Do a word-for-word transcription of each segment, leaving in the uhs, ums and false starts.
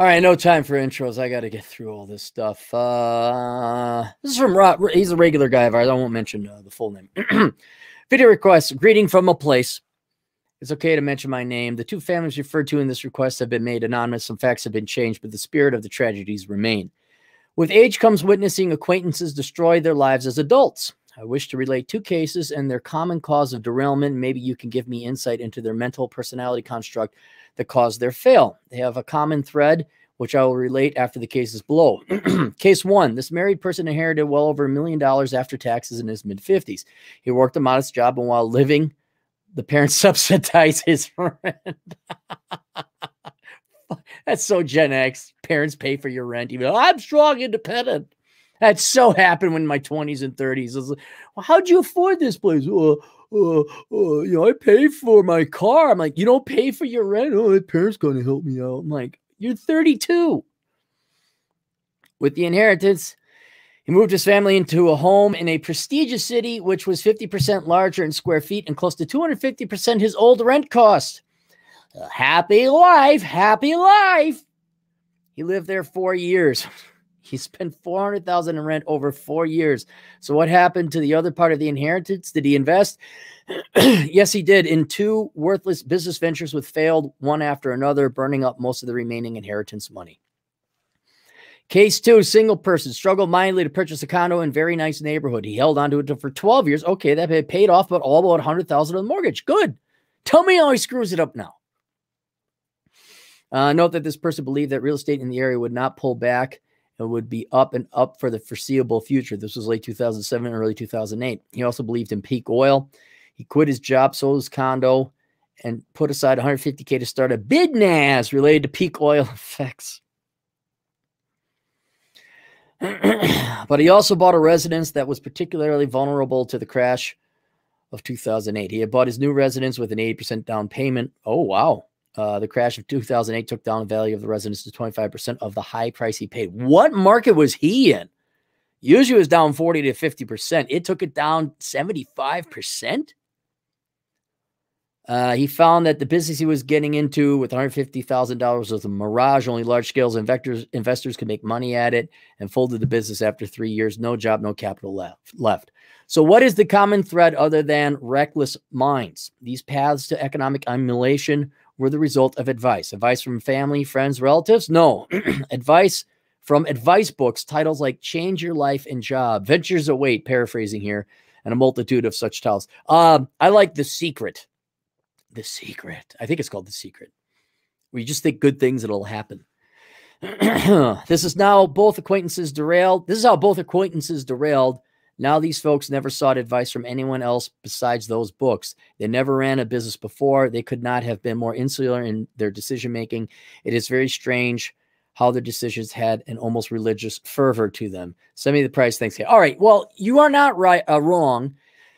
All right, no time for intros. I got to get through all this stuff. Uh, this is from Rob. He's a regular guy of ours. I won't mention uh, the full name. Video request. Greeting from a place. It's okay to mention my name. The two families referred to in this request have been made anonymous. Some facts have been changed, but the spirit of the tragedies remain. With age comes witnessing acquaintances destroy their lives as adults. I wish to relate two cases and their common cause of derailment. Maybe you can give me insight into their mental personality construct that caused their fail. They have a common thread, which I will relate after the cases below. Case one, this married person inherited well over a million dollars after taxes in his mid-fifties. He worked a modest job, and while living, the parents subsidized his rent. That's so Gen X. Parents pay for your rent. Even though I'm strong, independent. That so happened in my twenties and thirties. I was like, well, how'd you afford this place? Uh, uh, uh, you know, I pay for my car. I'm like, you don't pay for your rent? Oh, my parents going to help me out. I'm like, you're thirty-two. With the inheritance, he moved his family into a home in a prestigious city, which was fifty percent larger in square feet and close to two hundred fifty percent his old rent cost. A happy life, happy life. He lived there four years. He spent four hundred thousand dollars in rent over four years. So what happened to the other part of the inheritance? Did he invest? Yes, he did, in two worthless business ventures with failed one after another, burning up most of the remaining inheritance money. Case two, single person struggled mightily to purchase a condo in a very nice neighborhood. He held on to it for twelve years. Okay, that paid off, but all but one hundred thousand dollars of the mortgage. Good. Tell me how he screws it up now. Uh, note that this person believed that real estate in the area would not pull back. It would be up and up for the foreseeable future. This was late two thousand seven, early two thousand eight. He also believed in peak oil. He quit his job, sold his condo, and put aside one hundred fifty K to start a business related to peak oil effects. But he also bought a residence that was particularly vulnerable to the crash of two thousand eight. He had bought his new residence with an eighty percent down payment. Oh, wow. Uh, the crash of two thousand eight took down the value of the residence to twenty-five percent of the high price he paid. What market was he in? Usually it was down forty to fifty percent. It took it down seventy-five percent. Uh, he found that the business he was getting into with one hundred fifty thousand dollars was a mirage. Only large-scale investors, investors could make money at it, and folded the business after three years. No job, no capital left. left. So what is the common thread other than reckless minds? These paths to economic emulation were the result of advice. Advice from family, friends, relatives? No. Advice from advice books, titles like Change Your Life and Job, Ventures Await, paraphrasing here, and a multitude of such titles. Uh, I like The Secret. The Secret. I think it's called The Secret. Where you just think good things, it'll happen. This is now both acquaintances derailed. This is how both acquaintances derailed. Now these folks never sought advice from anyone else besides those books. They never ran a business before. They could not have been more insular in their decision-making. It is very strange how their decisions had an almost religious fervor to them. Send me the price. Thanks. All right. Well, you are not right, uh, wrong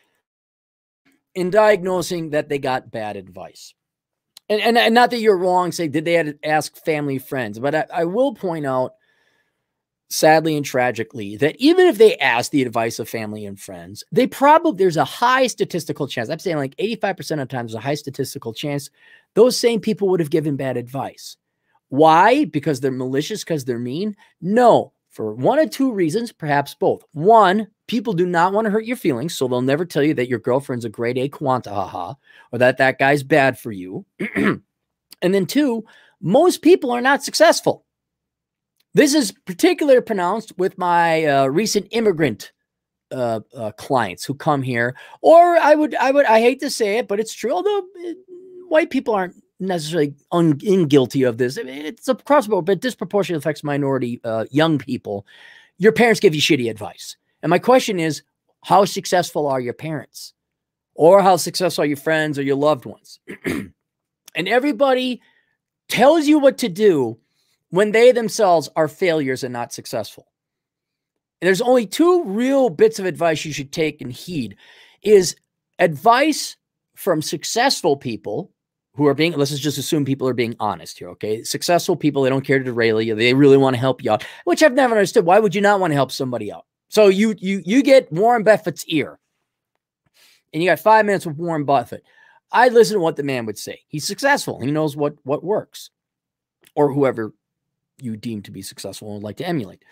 in diagnosing that they got bad advice. And, and, and not that you're wrong, say, did they have to ask family, friends? But I, I will point out, sadly and tragically, that even if they asked the advice of family and friends, they probably, there's a high statistical chance, I'm saying like eighty-five percent of the times, there's a high statistical chance those same people would have given bad advice. Why? Because they're malicious, because they're mean? No, for one of two reasons, perhaps both. One, people do not want to hurt your feelings, so they'll never tell you that your girlfriend's a grade A quanta, haha, or that that guy's bad for you. And then two, most people are not successful. This is particularly pronounced with my uh, recent immigrant uh, uh, clients who come here, or I would, I would, I hate to say it, but it's true. Although it, white people aren't necessarily un, in guilty of this. I mean, it's across the board, but disproportionately affects minority uh, young people. Your parents give you shitty advice. And my question is, how successful are your parents? Or how successful are your friends or your loved ones? And everybody tells you what to do when they themselves are failures and not successful. And there's only two real bits of advice you should take and heed. Is advice from successful people who are being, let's just assume people are being honest here, okay? Successful people, they don't care to derail you. They really want to help you out, which I've never understood. Why would you not want to help somebody out? So you, you, you get Warren Buffett's ear, and you got five minutes with Warren Buffett. I'd listen to what the man would say. He's successful. He knows what, what works, or whoever you deem to be successful and would like to emulate.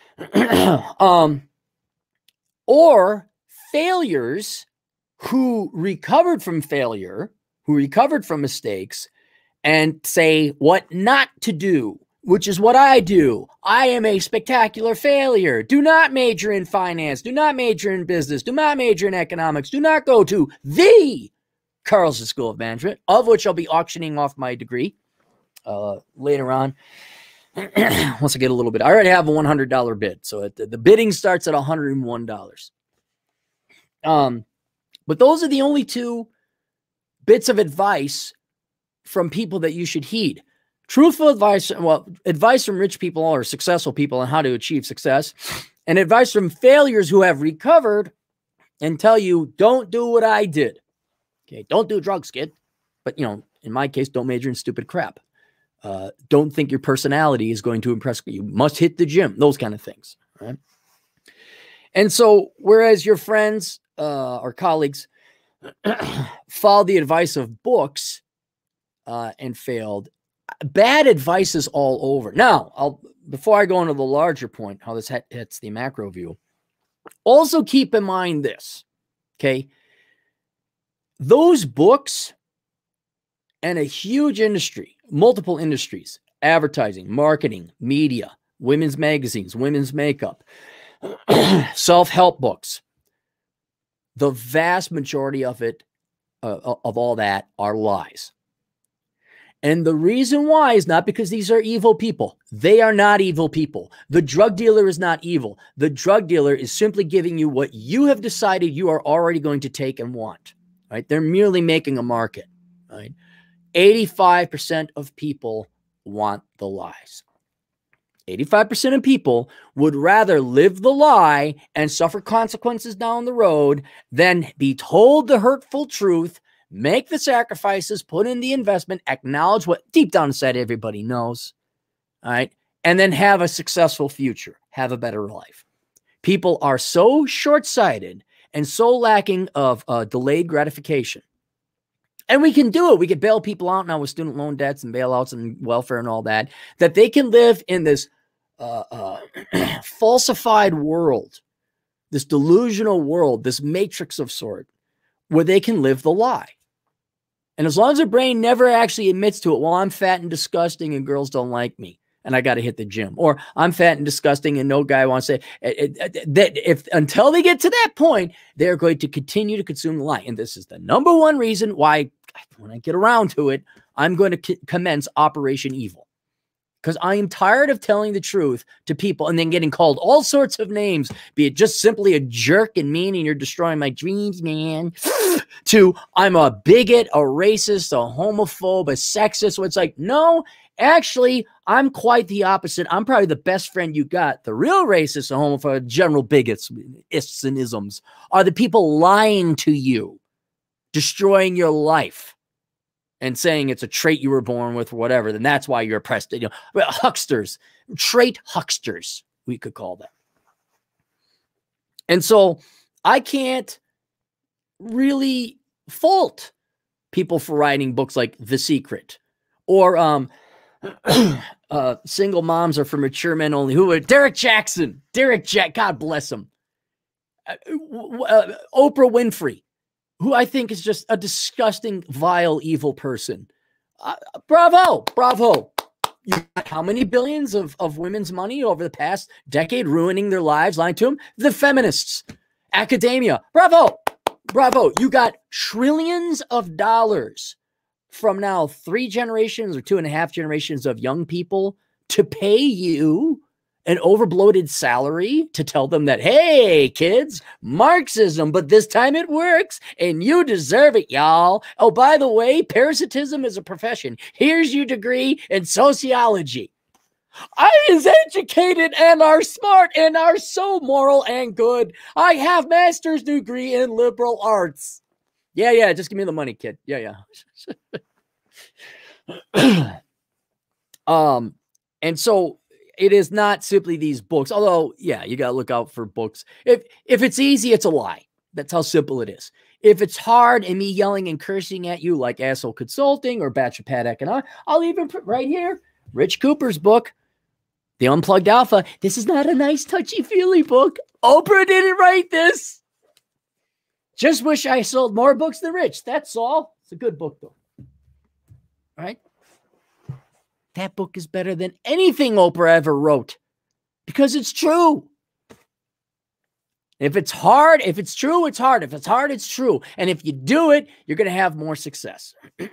um, or failures who recovered from failure, who recovered from mistakes, and say what not to do, which is what I do. I am a spectacular failure. Do not major in finance. Do not major in business. Do not major in economics. Do not go to the Carlson School of Management, of which I'll be auctioning off my degree uh, later on. Once I get a little bit, I already have a one hundred dollar bid. So it, the bidding starts at one hundred one dollars. Um, but those are the only two bits of advice from people that you should heed. Truthful advice, well, advice from rich people or successful people on how to achieve success, and advice from failures who have recovered and tell you, don't do what I did. Okay, don't do drugs, kid. But, you know, in my case, don't major in stupid crap. Uh, don't think your personality is going to impress you. You must hit the gym, those kind of things. Right? And so, whereas your friends uh, or colleagues follow the advice of books uh, and failed, bad advice is all over. Now, I'll, before I go into the larger point, how this hits the macro view, also keep in mind this, okay? Those books and a huge industry, multiple industries, advertising, marketing, media, women's magazines, women's makeup, self-help books, the vast majority of it, uh, of all that, are lies. And the reason why is not because these are evil people. They are not evil people. The drug dealer is not evil. The drug dealer is simply giving you what you have decided you are already going to take and want. Right? They're merely making a market. Right? eighty-five percent of people want the lies. eighty-five percent of people would rather live the lie and suffer consequences down the road than be told the hurtful truth, make the sacrifices, put in the investment, acknowledge what deep down inside everybody knows, all right, and then have a successful future, have a better life. People are so short-sighted and so lacking of uh, delayed gratification. And we can do it. We can bail people out now with student loan debts and bailouts and welfare and all that, that they can live in this uh, uh, falsified world, this delusional world, this matrix of sort, where they can live the lie. And as long as their brain never actually admits to it, well, I'm fat and disgusting and girls don't like me and I got to hit the gym, or I'm fat and disgusting and no guy wants to say that, if until they get to that point, they're going to continue to consume the lie. And this is the number one reason why, when I get around to it, I'm going to commence Operation Evil. Because I am tired of telling the truth to people and then getting called all sorts of names, be it just simply a jerk and mean and you're destroying my dreams, man, to I'm a bigot, a racist, a homophobe, a sexist. So it's like, no, actually, I'm quite the opposite. I'm probably the best friend you got. The real racists and homophobe, general bigots, ists and isms, are the people lying to you, destroying your life, and saying it's a trait you were born with or whatever, then that's why you're oppressed. You know, hucksters, trait hucksters, we could call them. And so I can't really fault people for writing books like The Secret or um, uh, Single Moms Are for Mature Men Only. Who are Derek Jackson? Derek Jack, God bless him. Uh, uh, Oprah Winfrey, who I think is just a disgusting, vile, evil person. Uh, bravo, bravo. You got how many billions of, of women's money over the past decade ruining their lives, lying to them? The feminists, academia, bravo, bravo. You got trillions of dollars from now three generations or two and a half generations of young people to pay you an overbloated salary to tell them that, hey, kids, Marxism, but this time it works and you deserve it, y'all. Oh, by the way, parasitism is a profession. Here's your degree in sociology. I is educated and are smart and are so moral and good. I have master's degree in liberal arts. Yeah, yeah, just give me the money, kid. Yeah, yeah. um, and so it is not simply these books, although, yeah, you got to look out for books. If if it's easy, it's a lie. That's how simple it is. If it's hard and me yelling and cursing at you like Asshole Consulting or Batch of Pat Economics, I'll even put right here, Rich Cooper's book, The Unplugged Alpha. This is not a nice, touchy-feely book. Oprah didn't write this. Just wish I sold more books than Rich. That's all. It's a good book, though. All right? That book is better than anything Oprah ever wrote because it's true. If it's hard, if it's true, it's hard. If it's hard, it's true. And if you do it, you're going to have more success.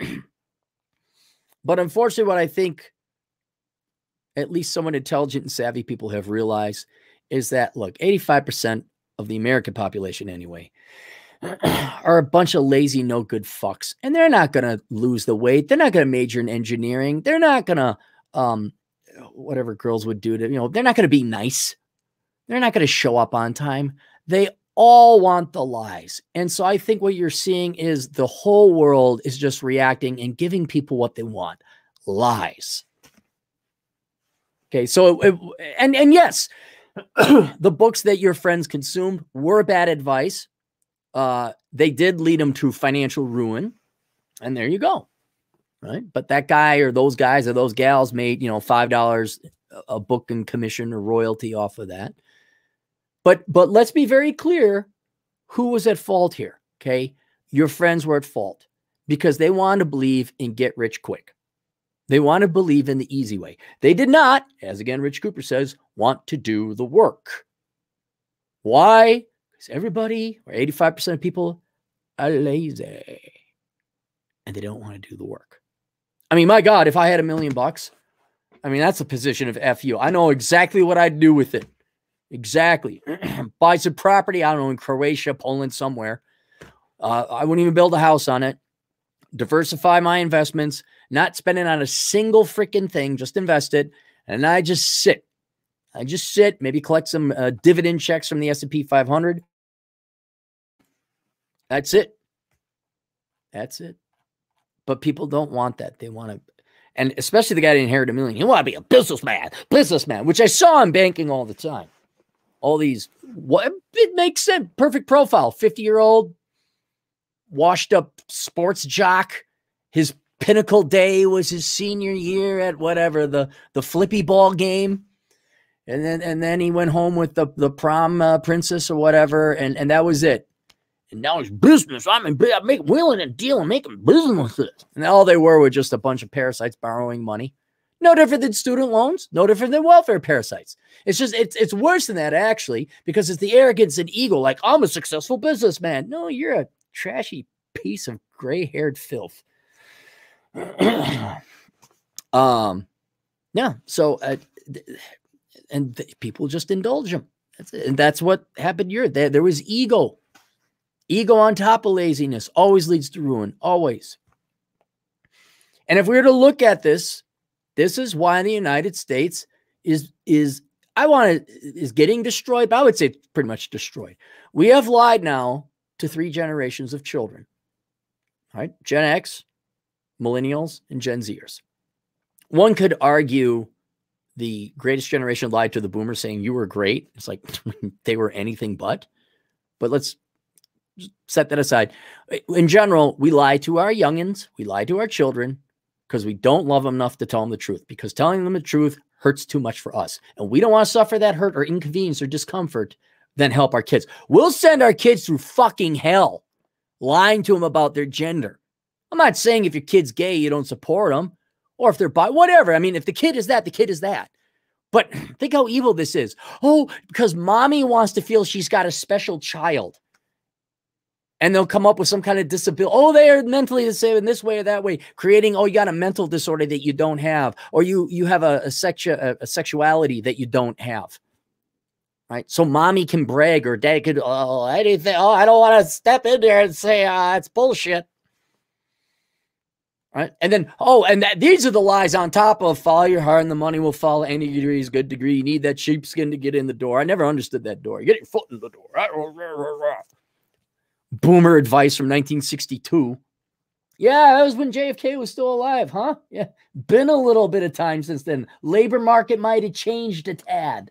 But unfortunately, what I think at least somewhat intelligent and savvy people have realized is that, look, eighty-five percent of the American population anyway are a bunch of lazy, no good fucks. And they're not going to lose the weight. They're not going to major in engineering. They're not going to, um, whatever girls would do to, you know, they're not going to be nice. They're not going to show up on time. They all want the lies. And so I think what you're seeing is the whole world is just reacting and giving people what they want. Lies. Okay. So, it, and, and yes, the books that your friends consumed were bad advice. Uh, they did lead them to financial ruin. And there you go. Right. But that guy or those guys or those gals made, you know, five dollars a book in commission or royalty off of that. But, but let's be very clear who was at fault here. Okay. Your friends were at fault because they wanted to believe in get rich quick. They want to believe in the easy way. They did not, as again, Rich Cooper says, want to do the work. Why? Because everybody, or eighty-five percent of people, are lazy. And they don't want to do the work. I mean, my God, if I had a million bucks, I mean, that's a position of F U. I know exactly what I'd do with it. Exactly. Buy some property, I don't know, in Croatia, Poland, somewhere. Uh, I wouldn't even build a house on it. Diversify my investments, not spending on a single freaking thing, just invest it. And I just sit. I just sit, maybe collect some uh, dividend checks from the S and P five hundred. That's it. That's it. But people don't want that. They want to, and especially the guy that inherited a million. He want to be a businessman, businessman, which I saw in banking all the time. All these, what it makes sense. Perfect profile, fifty-year-old, washed up sports jock. His pinnacle day was his senior year at whatever, the, the flippy ball game. And then, and then he went home with the, the prom uh, princess or whatever. And, and that was it. And now it's business. I'm in, I'm making, wheeling and dealing, making businesses. And all they were were just a bunch of parasites borrowing money. No different than student loans. No different than welfare parasites. It's just, it's, it's worse than that, actually, because it's the arrogance and ego. Like, I'm a successful businessman. No, you're a trashy piece of gray-haired filth. um, yeah. So, uh, and th- people just indulge them. That's it. And that's what happened here. There, there was ego. Ego on top of laziness always leads to ruin. Always. And if we were to look at this, this is why the United States is, is I want to, is getting destroyed. But I would say it's pretty much destroyed. We have lied now to three generations of children. Right? Gen X, millennials, and Gen Zers. One could argue the greatest generation lied to the boomers saying you were great. It's like they were anything but. But let's set that aside. In general, we lie to our youngins. We lie to our children because we don't love them enough to tell them the truth, because telling them the truth hurts too much for us. And we don't want to suffer that hurt or inconvenience or discomfort than help our kids. We'll send our kids through fucking hell lying to them about their gender. I'm not saying if your kid's gay, you don't support them, or if they're bi, whatever. I mean, if the kid is that, the kid is that. But think how evil this is. Oh, because mommy wants to feel she's got a special child. And they'll come up with some kind of disability. Oh, they are mentally disabled in this way or that way, creating, oh, you got a mental disorder that you don't have, or you you have a, a, sexu a, a sexuality that you don't have. Right? So mommy can brag, or dad could, oh, anything. Oh, I don't want to step in there and say, ah, it's bullshit. Right? And then, oh, and that, these are the lies on top of follow your heart and the money will follow. Any degree is good degree. You need that sheepskin to get in the door. I never understood that door. You get your foot in the door. Boomer advice from nineteen sixty-two. Yeah, that was when J F K was still alive, huh? Yeah, been a little bit of time since then. Labor market might have changed a tad.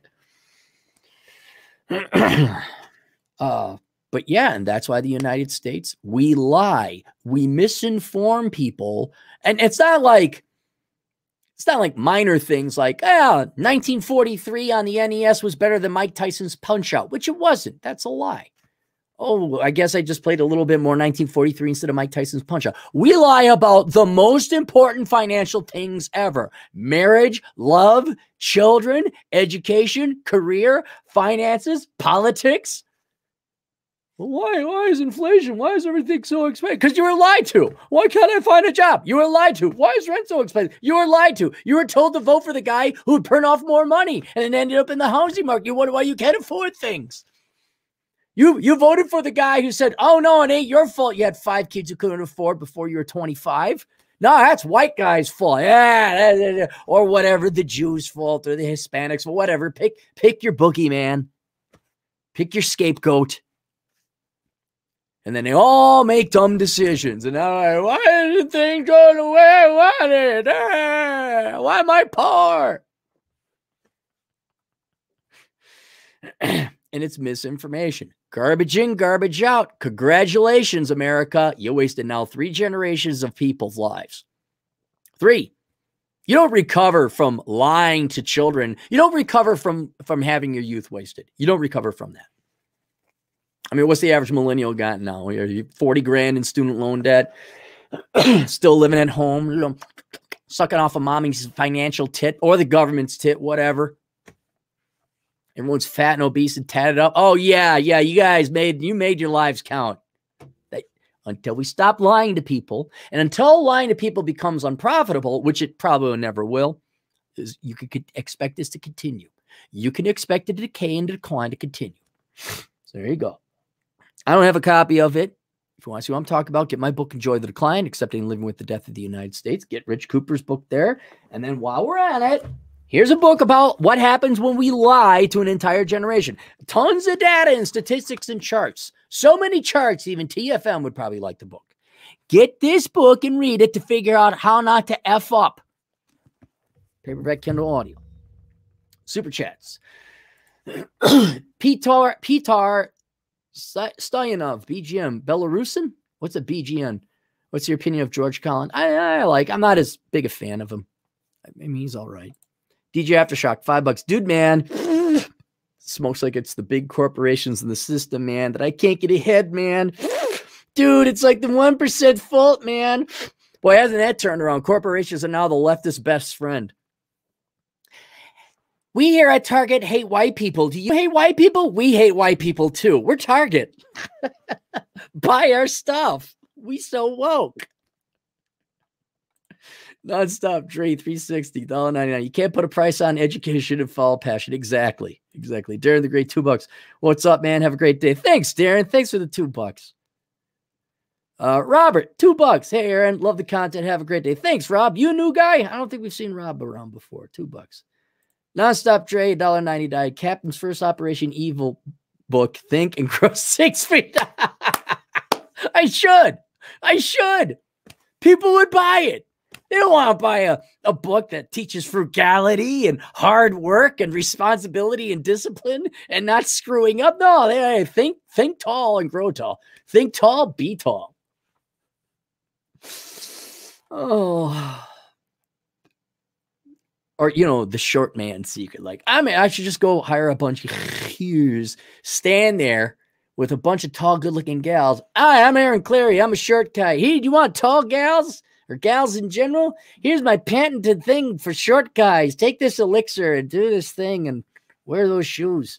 uh, but yeah, and that's why the United States, we lie. We misinform people. And it's not like It's not like minor things like, ah, nineteen forty-three on the N E S was better than Mike Tyson's Punch-Out, which it wasn't. That's a lie. Oh, I guess I just played a little bit more nineteen forty-three instead of Mike Tyson's Punch-Out. We lie about the most important financial things ever. Marriage, love, children, education, career, finances, politics. Well, why, why is inflation? Why is everything so expensive? Because you were lied to. Why can't I find a job? You were lied to. Why is rent so expensive? You were lied to. You were told to vote for the guy who would turn off more money and then ended up in the housing market. You wonder why you can't afford things. You you voted for the guy who said, oh, no, it ain't your fault you had five kids you couldn't afford before you were twenty-five. No, that's white guy's fault. Yeah, or whatever, the Jews' fault or the Hispanics or whatever. Pick, pick your boogeyman. Pick your scapegoat. And then they all make dumb decisions. And now, like, why is the thing going the way I wanted? Ah, why am I poor? And it's misinformation. Garbage in, garbage out. Congratulations, America. You wasted now three generations of people's lives. Three. You don't recover from lying to children. You don't recover from, from having your youth wasted. You don't recover from that. I mean, what's the average millennial got now? forty grand in student loan debt, still living at home, you know, sucking off of mommy's financial tit or the government's tit, whatever. Everyone's fat and obese and tatted up. Oh, yeah, yeah, you guys made, you made your lives count. They, until we stop lying to people, and until lying to people becomes unprofitable, which it probably never will, is you could expect this to continue. You can expect the decay and decline to continue. So there you go. I don't have a copy of it. If you want to see what I'm talking about, get my book, Enjoy the Decline, Accepting and Living with the Death of the United States. Get Rich Cooper's book there. And then while we're at it, here's a book about what happens when we lie to an entire generation. Tons of data and statistics and charts. So many charts, even T F M would probably like the book. Get this book and read it to figure out how not to F up. Paperback, Kindle, audio. Super chats. Pitar, Pitar Stoyanov, B G M. Belarusian? What's a B G M? What's your opinion of George Collin? I, I like, I'm not as big a fan of him. I mean, he's all right. D J Aftershock, five bucks. Dude, man, smokes like it's the big corporations in the system, man, that I can't get ahead, man. Dude, it's like the one percent fault, man. Boy, hasn't that turned around? Corporations are now the leftist best friend. We here at Target hate white people. Do you hate white people? We hate white people too. We're Target. Buy our stuff. We so woke. Nonstop Dre, three sixty, one ninety-nine. You can't put a price on education and follow passion. Exactly. Exactly. Darren the Great, two bucks. What's up, man? Have a great day. Thanks, Darren. Thanks for the two bucks. Uh, Robert, two bucks. Hey, Aaron. Love the content. Have a great day. Thanks, Rob. You a new guy? I don't think we've seen Rob around before. Two bucks. Nonstop Dre, one ninety died. Captain's First Operation Evil book. Think and grow six feet. I should. I should. People would buy it. They don't want to buy a, a book that teaches frugality and hard work and responsibility and discipline and not screwing up. No, they think, think tall and grow tall. Think tall, be tall. Oh. Or, you know, the short man secret. Like, I mean, I should just go hire a bunch of hears, stand there with a bunch of tall, good-looking gals. Hi, I'm Aaron Clary. I'm a short guy. Hey, do you want tall gals or gals in general? Here's my patented thing for short guys. Take this elixir and do this thing and wear those shoes.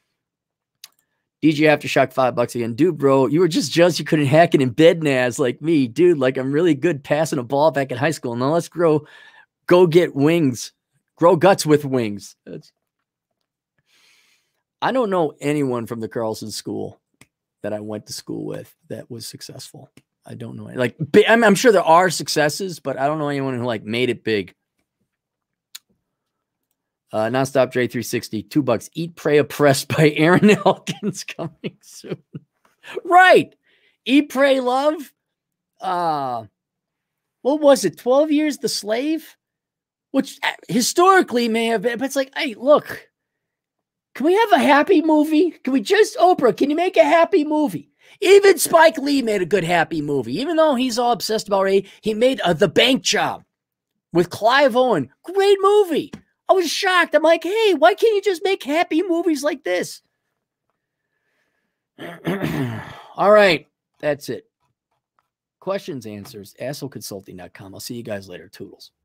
D J Aftershock, five bucks again. Dude, bro, you were just jealous you couldn't hack it in bed Naz like me. Dude, like I'm really good passing a ball back in high school. Now let's grow, go get wings. Grow guts with wings. That's, I don't know anyone from the Carlson school that I went to school with that was successful. I don't know. Like, I'm, I'm sure there are successes, but I don't know anyone who like made it big. Uh, Nonstop J three sixty, two bucks. Eat, Pray, Oppressed by Aaron Elkins coming soon. Right. Eat, Pray, Love. Uh, what was it? twelve Years the Slave? Which historically may have been, but it's like, hey, look, can we have a happy movie? Can we just, Oprah, can you make a happy movie? Even Spike Lee made a good happy movie. Even though he's all obsessed about it, he made uh, The Bank Job. with Clive Owen. Great movie. I was shocked. I'm like, hey, why can't you just make happy movies like this? All right. That's it. Questions, answers, asshole consulting dot com. I'll see you guys later. Toodles.